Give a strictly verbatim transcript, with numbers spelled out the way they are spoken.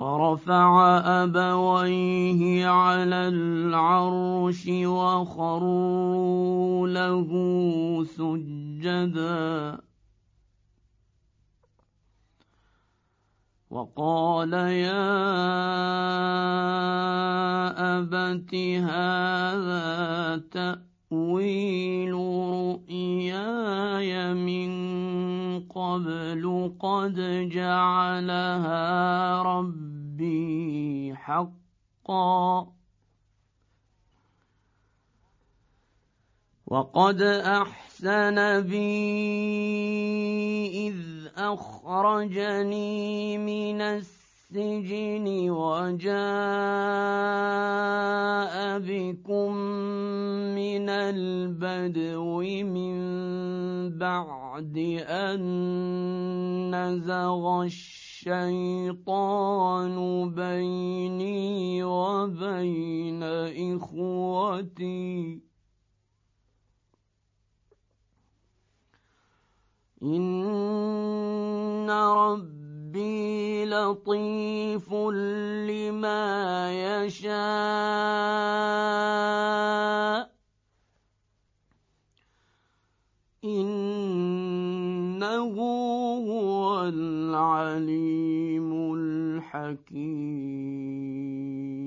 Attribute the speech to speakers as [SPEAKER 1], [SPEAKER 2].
[SPEAKER 1] ورفع أبويه على العرش وخروا له سجدا وقال يا أبت هذا تأويل رؤياي من قبل قد جعلها ربي حقا وقد أحسن بي إذ أخرجني من السجن وجاء بكم من البدو من بعد أن نزغ الشيطان بيني وبين إخوتي إن ربي لطيف لما يشاء إنه هو العليم الحكيم.